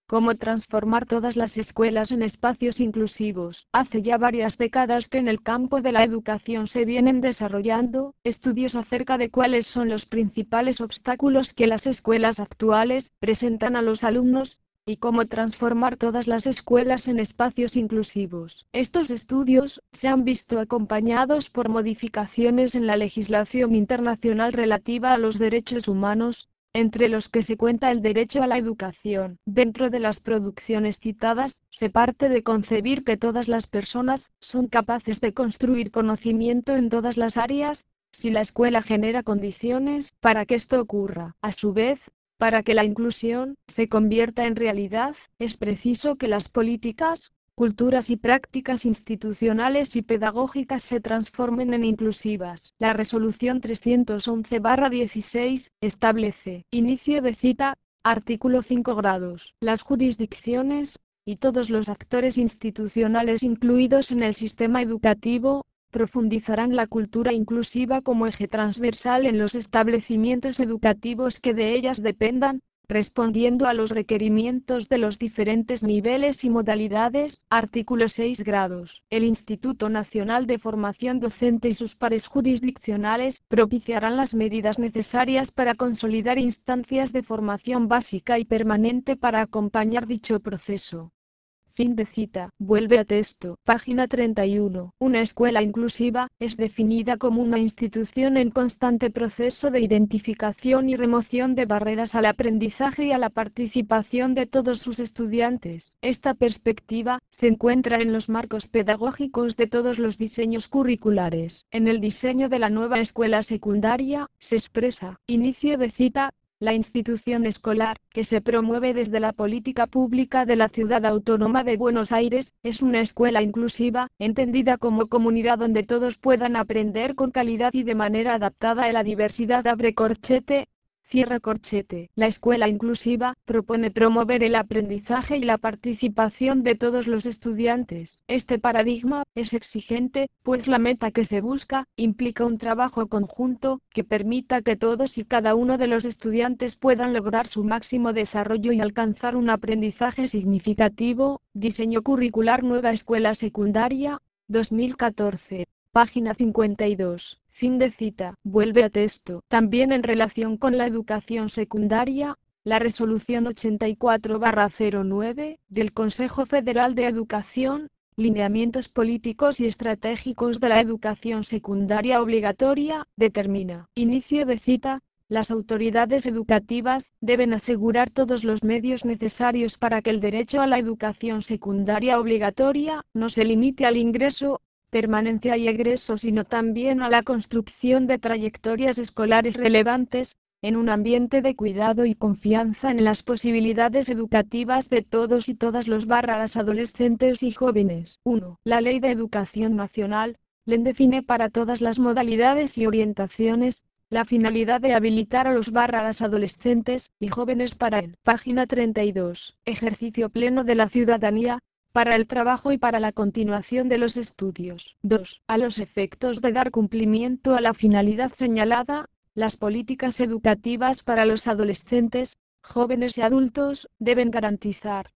Cómo transformar todas las escuelas en espacios inclusivos. Hace ya varias décadas que en el campo de la educación se vienen desarrollando estudios acerca de cuáles son los principales obstáculos que las escuelas actuales presentan a los alumnos, y cómo transformar todas las escuelas en espacios inclusivos. Estos estudios se han visto acompañados por modificaciones en la legislación internacional relativa a los derechos humanos, entre los que se cuenta el derecho a la educación. Dentro de las producciones citadas, se parte de concebir que todas las personas son capaces de construir conocimiento en todas las áreas, si la escuela genera condiciones para que esto ocurra. A su vez, para que la inclusión se convierta en realidad, es preciso que las políticas, culturas y prácticas institucionales y pedagógicas se transformen en inclusivas. La Resolución 311/16 establece, inicio de cita, artículo 5 grados. Las jurisdicciones, y todos los actores institucionales incluidos en el sistema educativo, profundizarán la cultura inclusiva como eje transversal en los establecimientos educativos que de ellas dependan, respondiendo a los requerimientos de los diferentes niveles y modalidades. Artículo 6 grados. El Instituto Nacional de Formación Docente y sus pares jurisdiccionales propiciarán las medidas necesarias para consolidar instancias de formación básica y permanente para acompañar dicho proceso. Fin de cita. Vuelve a texto. Página 31. Una escuela inclusiva es definida como una institución en constante proceso de identificación y remoción de barreras al aprendizaje y a la participación de todos sus estudiantes. Esta perspectiva se encuentra en los marcos pedagógicos de todos los diseños curriculares. En el diseño de la nueva escuela secundaria, se expresa, inicio de cita, la institución escolar, que se promueve desde la política pública de la Ciudad Autónoma de Buenos Aires, es una escuela inclusiva, entendida como comunidad donde todos puedan aprender con calidad y de manera adaptada a la diversidad. Abre corchete. Cierra corchete. La escuela inclusiva propone promover el aprendizaje y la participación de todos los estudiantes. Este paradigma es exigente, pues la meta que se busca implica un trabajo conjunto que permita que todos y cada uno de los estudiantes puedan lograr su máximo desarrollo y alcanzar un aprendizaje significativo. Diseño curricular Nueva Escuela Secundaria, 2014. Página 52. Fin de cita. Vuelve a texto. También en relación con la educación secundaria, la Resolución 84/09 del Consejo Federal de Educación, Lineamientos Políticos y Estratégicos de la Educación Secundaria Obligatoria, determina, inicio de cita, las autoridades educativas deben asegurar todos los medios necesarios para que el derecho a la educación secundaria obligatoria no se limite al ingreso, permanencia y egreso, sino también a la construcción de trayectorias escolares relevantes, en un ambiente de cuidado y confianza en las posibilidades educativas de todos y todas las adolescentes y jóvenes. 1. La Ley de Educación Nacional, LEN define para todas las modalidades y orientaciones, la finalidad de habilitar a las adolescentes y jóvenes para el página 32. Ejercicio pleno de la ciudadanía, para el trabajo y para la continuación de los estudios. 2. A los efectos de dar cumplimiento a la finalidad señalada, las políticas educativas para los adolescentes, jóvenes y adultos deben garantizar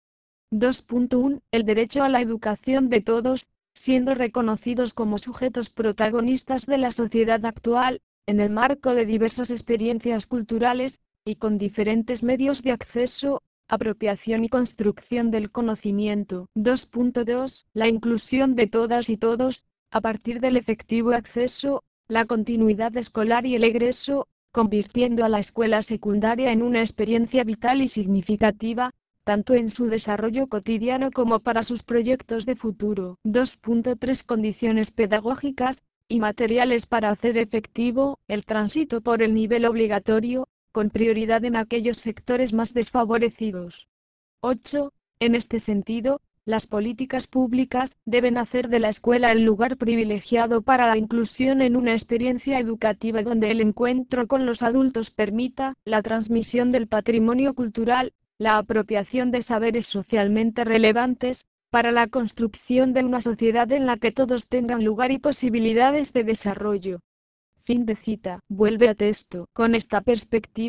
2.1. El derecho a la educación de todos, siendo reconocidos como sujetos protagonistas de la sociedad actual, en el marco de diversas experiencias culturales, y con diferentes medios de acceso, apropiación y construcción del conocimiento. 2.2. La inclusión de todas y todos, a partir del efectivo acceso, la continuidad escolar y el egreso, convirtiendo a la escuela secundaria en una experiencia vital y significativa, tanto en su desarrollo cotidiano como para sus proyectos de futuro. 2.3. Condiciones pedagógicas y materiales para hacer efectivo el tránsito por el nivel obligatorio, con prioridad en aquellos sectores más desfavorecidos. 8. En este sentido, las políticas públicas deben hacer de la escuela el lugar privilegiado para la inclusión en una experiencia educativa donde el encuentro con los adultos permita la transmisión del patrimonio cultural, la apropiación de saberes socialmente relevantes, para la construcción de una sociedad en la que todos tengan lugar y posibilidades de desarrollo. Fin de cita. Vuelve a texto. Con esta perspectiva,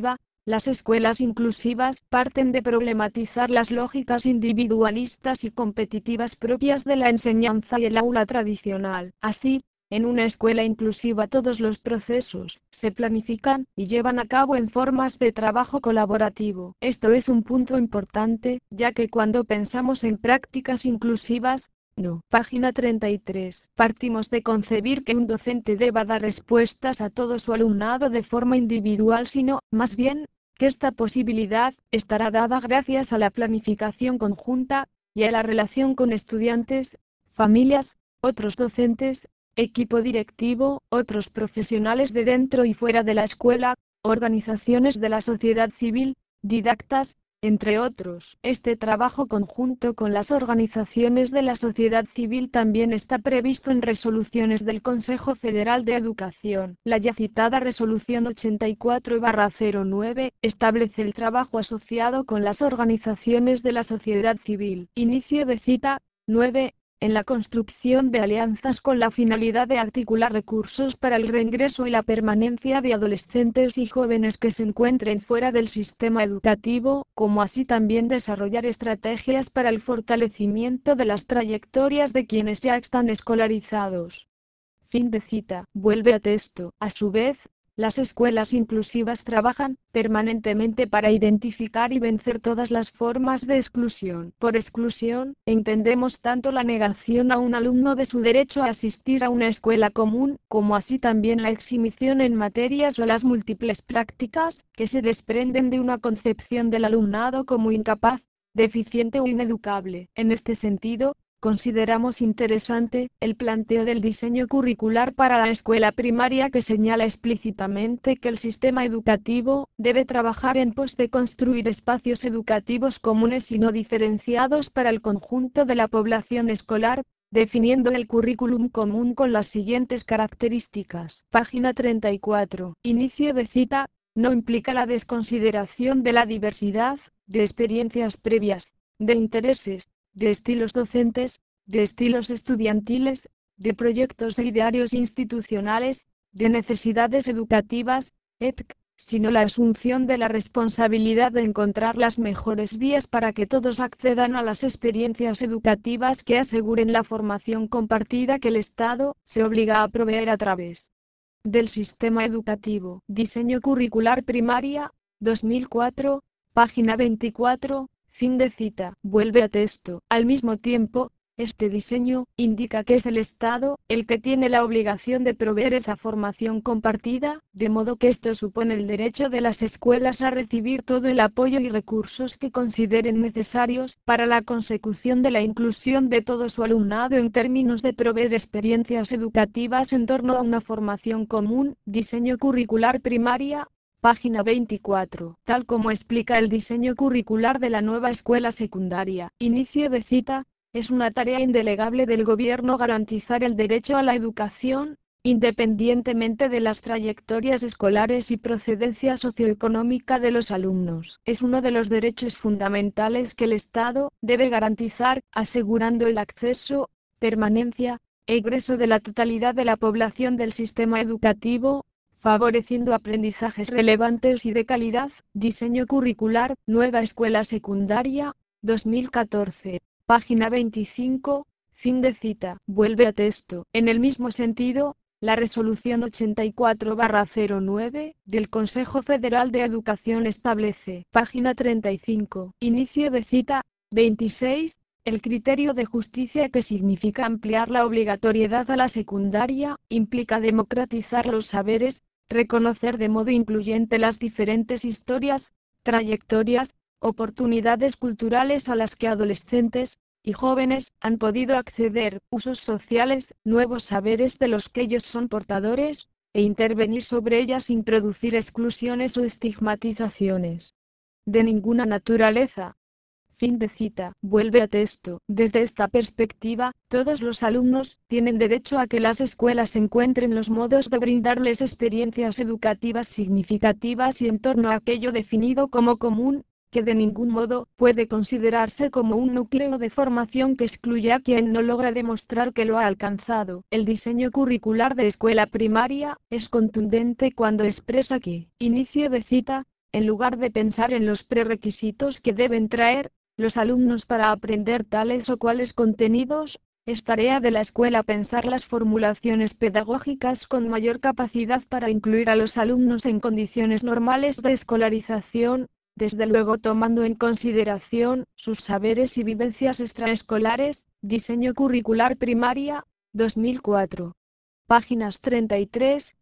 Las escuelas inclusivas parten de problematizar las lógicas individualistas y competitivas propias de la enseñanza y el aula tradicional. Así, en una escuela inclusiva todos los procesos se planifican y llevan a cabo en formas de trabajo colaborativo. Esto es un punto importante, ya que cuando pensamos en prácticas inclusivas, no. Página 33. Partimos de concebir que un docente deba dar respuestas a todo su alumnado de forma individual, sino, más bien, que esta posibilidad estará dada gracias a la planificación conjunta y a la relación con estudiantes, familias, otros docentes, equipo directivo, otros profesionales de dentro y fuera de la escuela, organizaciones de la sociedad civil, didactas, entre otros. Este trabajo conjunto con las organizaciones de la sociedad civil también está previsto en resoluciones del Consejo Federal de Educación. La ya citada Resolución 84/09 establece el trabajo asociado con las organizaciones de la sociedad civil. Inicio de cita. 9. En la construcción de alianzas con la finalidad de articular recursos para el reingreso y la permanencia de adolescentes y jóvenes que se encuentren fuera del sistema educativo, como así también desarrollar estrategias para el fortalecimiento de las trayectorias de quienes ya están escolarizados. Fin de cita. Vuelve a texto. A su vez, las escuelas inclusivas trabajan permanentemente para identificar y vencer todas las formas de exclusión. Por exclusión, entendemos tanto la negación a un alumno de su derecho a asistir a una escuela común, como así también la exhibición en materias o las múltiples prácticas que se desprenden de una concepción del alumnado como incapaz, deficiente o ineducable. En este sentido, consideramos interesante el planteo del diseño curricular para la escuela primaria que señala explícitamente que el sistema educativo debe trabajar en pos de construir espacios educativos comunes y no diferenciados para el conjunto de la población escolar, definiendo el currículum común con las siguientes características. Página 34. Inicio de cita. No implica la desconsideración de la diversidad, de experiencias previas, de intereses, de estilos docentes, de estilos estudiantiles, de proyectos e idearios institucionales, de necesidades educativas, etc., sino la asunción de la responsabilidad de encontrar las mejores vías para que todos accedan a las experiencias educativas que aseguren la formación compartida que el Estado se obliga a proveer a través del sistema educativo. Diseño curricular primaria, 2004, página 24. Fin de cita. Vuelve a texto. Al mismo tiempo, este diseño indica que es el Estado el que tiene la obligación de proveer esa formación compartida, de modo que esto supone el derecho de las escuelas a recibir todo el apoyo y recursos que consideren necesarios para la consecución de la inclusión de todo su alumnado en términos de proveer experiencias educativas en torno a una formación común. Diseño curricular primaria, página 24. Tal como explica el diseño curricular de la nueva escuela secundaria. Inicio de cita. Es una tarea indelegable del gobierno garantizar el derecho a la educación, independientemente de las trayectorias escolares y procedencia socioeconómica de los alumnos. Es uno de los derechos fundamentales que el Estado debe garantizar, asegurando el acceso, permanencia, e ingreso de la totalidad de la población del sistema educativo, favoreciendo aprendizajes relevantes y de calidad. Diseño curricular, nueva escuela secundaria, 2014. Página 25, fin de cita. Vuelve a texto. En el mismo sentido, la Resolución 84/09 del Consejo Federal de Educación establece, página 35, inicio de cita, 26, el criterio de justicia que significa ampliar la obligatoriedad a la secundaria, implica democratizar los saberes, reconocer de modo incluyente las diferentes historias, trayectorias, oportunidades culturales a las que adolescentes y jóvenes han podido acceder, usos sociales, nuevos saberes de los que ellos son portadores, e intervenir sobre ellas sin producir exclusiones o estigmatizaciones de ninguna naturaleza. Fin de cita. Vuelve a texto. Desde esta perspectiva, todos los alumnos tienen derecho a que las escuelas encuentren los modos de brindarles experiencias educativas significativas y en torno a aquello definido como común, que de ningún modo puede considerarse como un núcleo de formación que excluye a quien no logra demostrar que lo ha alcanzado. El diseño curricular de escuela primaria es contundente cuando expresa que, inicio de cita, en lugar de pensar en los prerequisitos que deben traer los alumnos para aprender tales o cuales contenidos, es tarea de la escuela pensar las formulaciones pedagógicas con mayor capacidad para incluir a los alumnos en condiciones normales de escolarización, desde luego tomando en consideración sus saberes y vivencias extraescolares. Diseño curricular primaria, 2004. Páginas 33,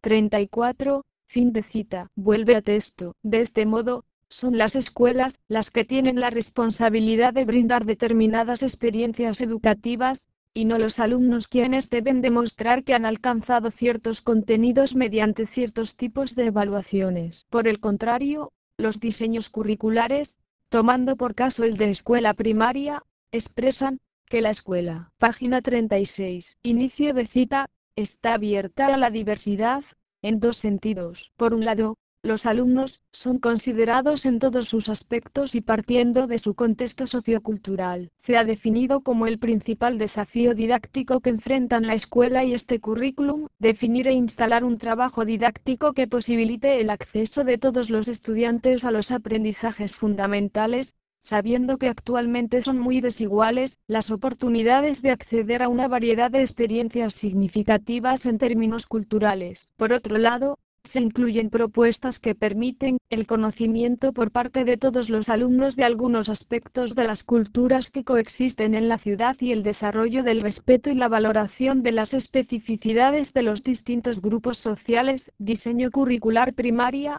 34, fin de cita. Vuelve a texto. De este modo, son las escuelas las que tienen la responsabilidad de brindar determinadas experiencias educativas, y no los alumnos quienes deben demostrar que han alcanzado ciertos contenidos mediante ciertos tipos de evaluaciones. Por el contrario, los diseños curriculares, tomando por caso el de escuela primaria, expresan que la escuela, página 36, inicio de cita, está abierta a la diversidad, en dos sentidos. Por un lado, los alumnos son considerados en todos sus aspectos y partiendo de su contexto sociocultural. Se ha definido como el principal desafío didáctico que enfrentan la escuela y este currículum, definir e instalar un trabajo didáctico que posibilite el acceso de todos los estudiantes a los aprendizajes fundamentales, sabiendo que actualmente son muy desiguales las oportunidades de acceder a una variedad de experiencias significativas en términos culturales. Por otro lado, se incluyen propuestas que permiten el conocimiento por parte de todos los alumnos de algunos aspectos de las culturas que coexisten en la ciudad y el desarrollo del respeto y la valoración de las especificidades de los distintos grupos sociales. Diseño curricular primaria,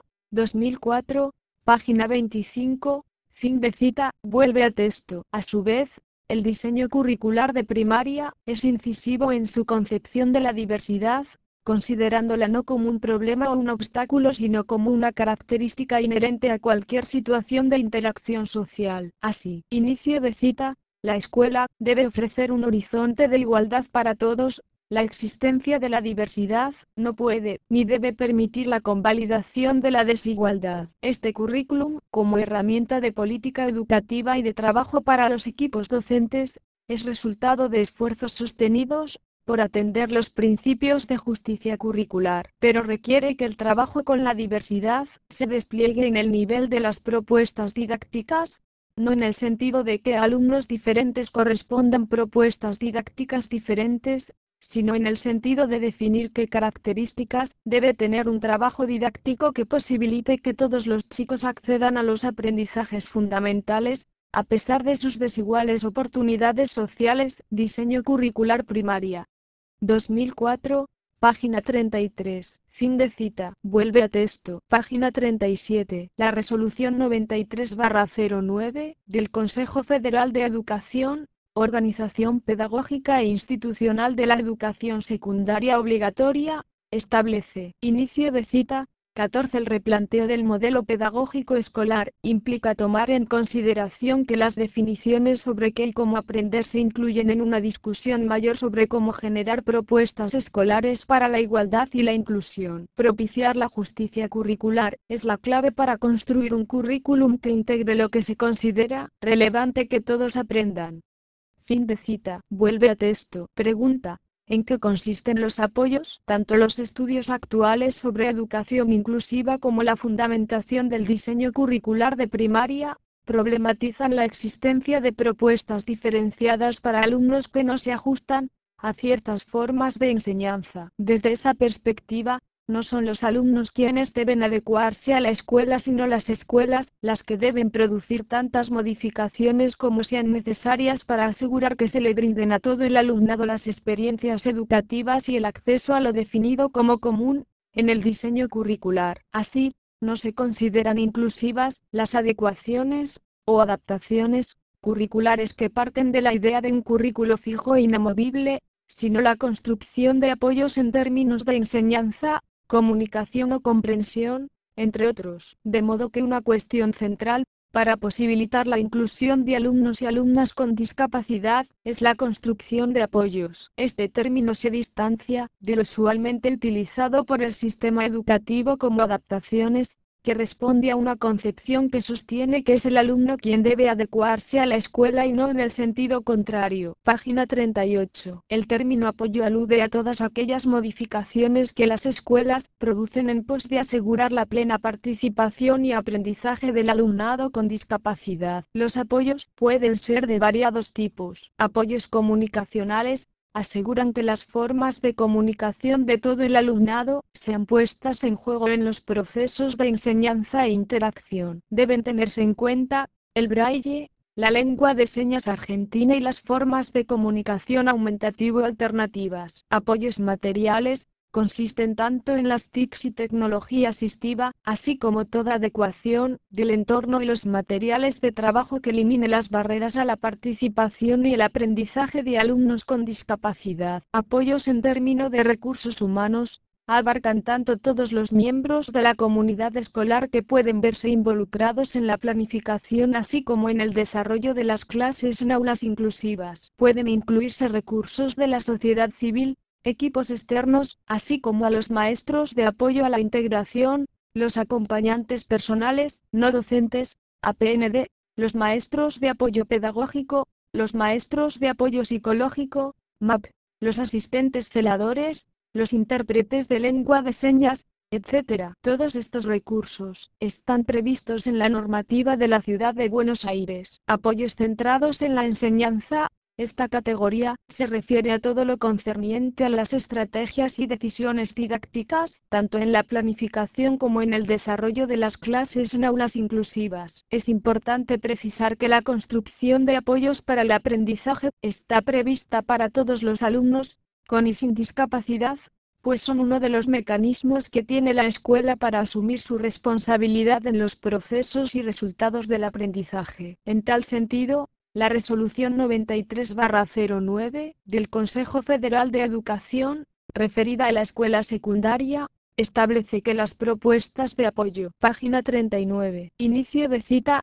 2004, página 25, fin de cita. Vuelve a texto. A su vez, el diseño curricular de primaria es incisivo en su concepción de la diversidad, considerándola no como un problema o un obstáculo sino como una característica inherente a cualquier situación de interacción social. Así, inicio de cita, la escuela debe ofrecer un horizonte de igualdad para todos. La existencia de la diversidad no puede ni debe permitir la convalidación de la desigualdad. Este currículum, como herramienta de política educativa y de trabajo para los equipos docentes, es resultado de esfuerzos sostenidos por atender los principios de justicia curricular, pero requiere que el trabajo con la diversidad se despliegue en el nivel de las propuestas didácticas, no en el sentido de que a alumnos diferentes correspondan propuestas didácticas diferentes, sino en el sentido de definir qué características debe tener un trabajo didáctico que posibilite que todos los chicos accedan a los aprendizajes fundamentales, a pesar de sus desiguales oportunidades sociales. Diseño curricular primaria, 2004, página 33, fin de cita. Vuelve a texto, página 37. La resolución 93/09 del Consejo Federal de Educación, Organización Pedagógica e Institucional de la Educación Secundaria Obligatoria, establece, inicio de cita, 14. El replanteo del modelo pedagógico escolar implica tomar en consideración que las definiciones sobre qué y cómo aprender se incluyen en una discusión mayor sobre cómo generar propuestas escolares para la igualdad y la inclusión. Propiciar la justicia curricular es la clave para construir un currículum que integre lo que se considera relevante que todos aprendan. Fin de cita. Vuelve a texto. Pregunta: ¿en qué consisten los apoyos? Tanto los estudios actuales sobre educación inclusiva como la fundamentación del diseño curricular de primaria, problematizan la existencia de propuestas diferenciadas para alumnos que no se ajustan a ciertas formas de enseñanza. Desde esa perspectiva, no son los alumnos quienes deben adecuarse a la escuela sino las escuelas las que deben producir tantas modificaciones como sean necesarias para asegurar que se le brinden a todo el alumnado las experiencias educativas y el acceso a lo definido como común en el diseño curricular. Así, no se consideran inclusivas las adecuaciones o adaptaciones curriculares que parten de la idea de un currículo fijo e inamovible, sino la construcción de apoyos en términos de enseñanza, comunicación o comprensión, entre otros, de modo que una cuestión central, para posibilitar la inclusión de alumnos y alumnas con discapacidad, es la construcción de apoyos. Este término se distancia de lo usualmente utilizado por el sistema educativo como adaptaciones, que responde a una concepción que sostiene que es el alumno quien debe adecuarse a la escuela y no en el sentido contrario. Página 38. El término apoyo alude a todas aquellas modificaciones que las escuelas producen en pos de asegurar la plena participación y aprendizaje del alumnado con discapacidad. Los apoyos pueden ser de variados tipos. Apoyos comunicacionales aseguran que las formas de comunicación de todo el alumnado sean puestas en juego en los procesos de enseñanza e interacción. Deben tenerse en cuenta el braille, la lengua de señas argentina y las formas de comunicación aumentativo alternativas. Apoyos materiales consisten tanto en las TICs y tecnología asistiva, así como toda adecuación del entorno y los materiales de trabajo que elimine las barreras a la participación y el aprendizaje de alumnos con discapacidad. Apoyos en términos de recursos humanos abarcan tanto todos los miembros de la comunidad escolar que pueden verse involucrados en la planificación así como en el desarrollo de las clases en aulas inclusivas. Pueden incluirse recursos de la sociedad civil, equipos externos, así como a los maestros de apoyo a la integración, los acompañantes personales, no docentes, APND, los maestros de apoyo pedagógico, los maestros de apoyo psicológico, MAP, los asistentes celadores, los intérpretes de lengua de señas, etc. Todos estos recursos están previstos en la normativa de la Ciudad de Buenos Aires. Apoyos centrados en la enseñanza. Esta categoría se refiere a todo lo concerniente a las estrategias y decisiones didácticas, tanto en la planificación como en el desarrollo de las clases en aulas inclusivas. Es importante precisar que la construcción de apoyos para el aprendizaje está prevista para todos los alumnos, con y sin discapacidad, pues son uno de los mecanismos que tiene la escuela para asumir su responsabilidad en los procesos y resultados del aprendizaje. En tal sentido, la Resolución 93/09 del Consejo Federal de Educación, referida a la escuela secundaria, establece que las propuestas de apoyo, página 39, inicio de cita,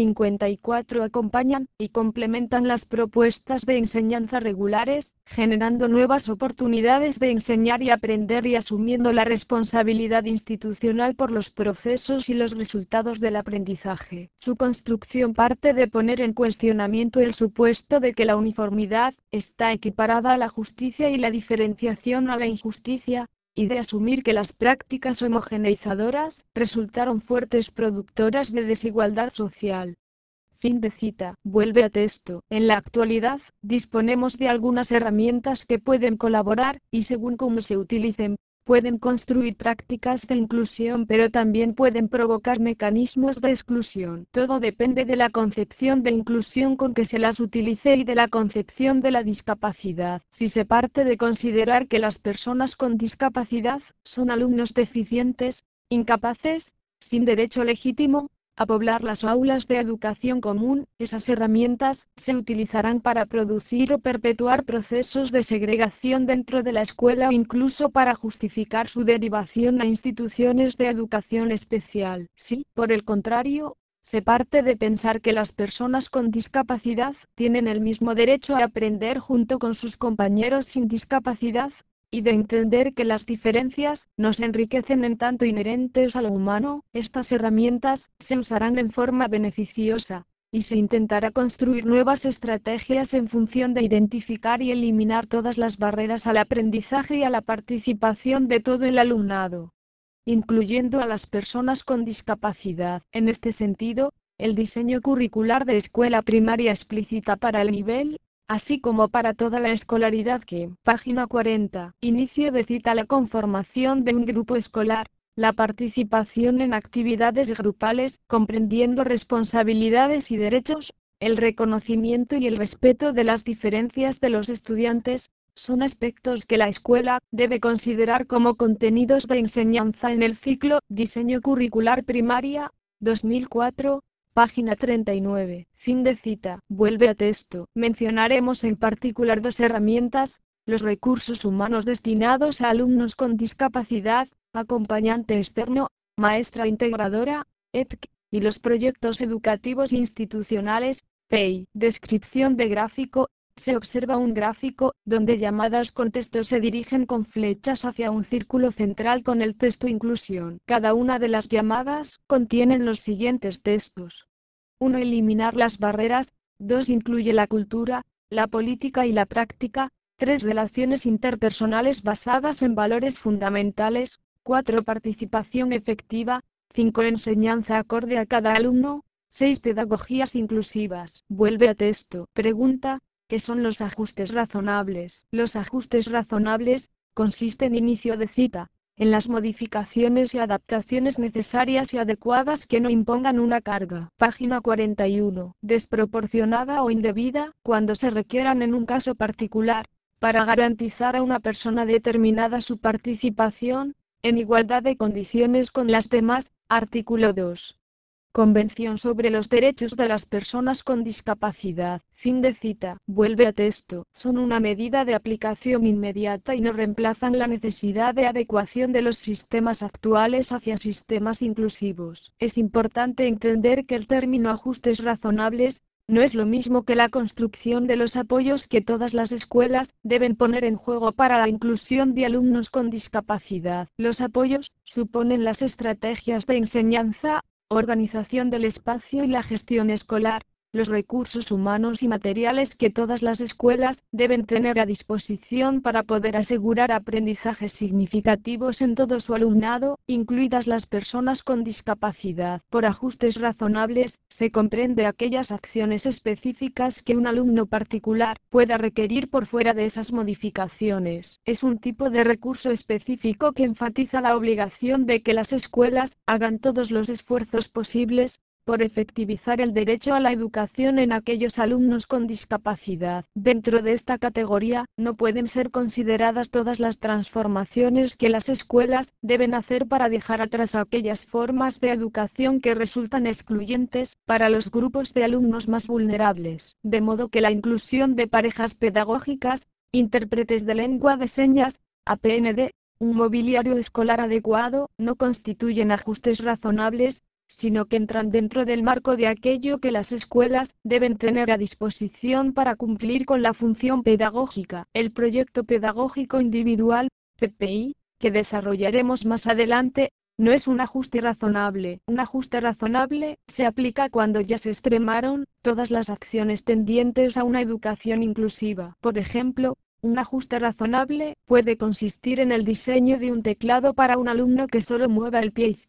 54 acompañan y complementan las propuestas de enseñanza regulares, generando nuevas oportunidades de enseñar y aprender y asumiendo la responsabilidad institucional por los procesos y los resultados del aprendizaje. Su construcción parte de poner en cuestionamiento el supuesto de que la uniformidad está equiparada a la justicia y la diferenciación a la injusticia, y de asumir que las prácticas homogeneizadoras resultaron fuertes productoras de desigualdad social. Fin de cita. Vuelve a texto. En la actualidad, disponemos de algunas herramientas que pueden colaborar, y según cómo se utilicen, pueden construir prácticas de inclusión pero también pueden provocar mecanismos de exclusión. Todo depende de la concepción de inclusión con que se las utilice y de la concepción de la discapacidad. Si se parte de considerar que las personas con discapacidad son alumnos deficientes, incapaces, sin derecho legítimo a poblar las aulas de educación común, esas herramientas se utilizarán para producir o perpetuar procesos de segregación dentro de la escuela o incluso para justificar su derivación a instituciones de educación especial. Si, por el contrario, se parte de pensar que las personas con discapacidad tienen el mismo derecho a aprender junto con sus compañeros sin discapacidad, y de entender que las diferencias nos enriquecen en tanto inherentes a lo humano, estas herramientas se usarán en forma beneficiosa, y se intentará construir nuevas estrategias en función de identificar y eliminar todas las barreras al aprendizaje y a la participación de todo el alumnado, incluyendo a las personas con discapacidad. En este sentido, el diseño curricular de escuela primaria explícita para el nivel, así como para toda la escolaridad que, página 40, inicio de cita la conformación de un grupo escolar, la participación en actividades grupales, comprendiendo responsabilidades y derechos, el reconocimiento y el respeto de las diferencias de los estudiantes, son aspectos que la escuela debe considerar como contenidos de enseñanza en el ciclo Diseño Curricular Primaria, 2004, página 39. Fin de cita. Vuelve a texto. Mencionaremos en particular dos herramientas: los recursos humanos destinados a alumnos con discapacidad, acompañante externo, maestra integradora, ETC, y los proyectos educativos institucionales, PEI. Descripción de gráfico. Se observa un gráfico, donde llamadas con texto se dirigen con flechas hacia un círculo central con el texto inclusión. Cada una de las llamadas contienen los siguientes textos. 1. Eliminar las barreras. 2. Incluye la cultura, la política y la práctica. 3. Relaciones interpersonales basadas en valores fundamentales. 4. Participación efectiva. 5. Enseñanza acorde a cada alumno. 6. Pedagogías inclusivas. Vuelve a texto. Pregunta. ¿Qué son los ajustes razonables? Los ajustes razonables consisten inicio de cita, en las modificaciones y adaptaciones necesarias y adecuadas que no impongan una carga. Página 41. Desproporcionada o indebida, cuando se requieran en un caso particular, para garantizar a una persona determinada su participación, en igualdad de condiciones con las demás. Artículo 2. Convención sobre los derechos de las personas con discapacidad. Fin de cita. Vuelve a texto. Son una medida de aplicación inmediata y no reemplazan la necesidad de adecuación de los sistemas actuales hacia sistemas inclusivos. Es importante entender que el término ajustes razonables no es lo mismo que la construcción de los apoyos que todas las escuelas deben poner en juego para la inclusión de alumnos con discapacidad. Los apoyos suponen las estrategias de enseñanza, organización del espacio y la gestión escolar, los recursos humanos y materiales que todas las escuelas deben tener a disposición para poder asegurar aprendizajes significativos en todo su alumnado, incluidas las personas con discapacidad. Por ajustes razonables, se comprende aquellas acciones específicas que un alumno particular pueda requerir por fuera de esas modificaciones. Es un tipo de recurso específico que enfatiza la obligación de que las escuelas hagan todos los esfuerzos posibles por efectivizar el derecho a la educación en aquellos alumnos con discapacidad. Dentro de esta categoría, no pueden ser consideradas todas las transformaciones que las escuelas deben hacer para dejar atrás aquellas formas de educación que resultan excluyentes para los grupos de alumnos más vulnerables. De modo que la inclusión de parejas pedagógicas, intérpretes de lengua de señas, APND, un mobiliario escolar adecuado, no constituyen ajustes razonables, sino que entran dentro del marco de aquello que las escuelas deben tener a disposición para cumplir con la función pedagógica. El proyecto pedagógico individual, PPI, que desarrollaremos más adelante, no es un ajuste razonable. Un ajuste razonable se aplica cuando ya se extremaron todas las acciones tendientes a una educación inclusiva. Por ejemplo, un ajuste razonable puede consistir en el diseño de un teclado para un alumno que solo mueva el pie izquierdo.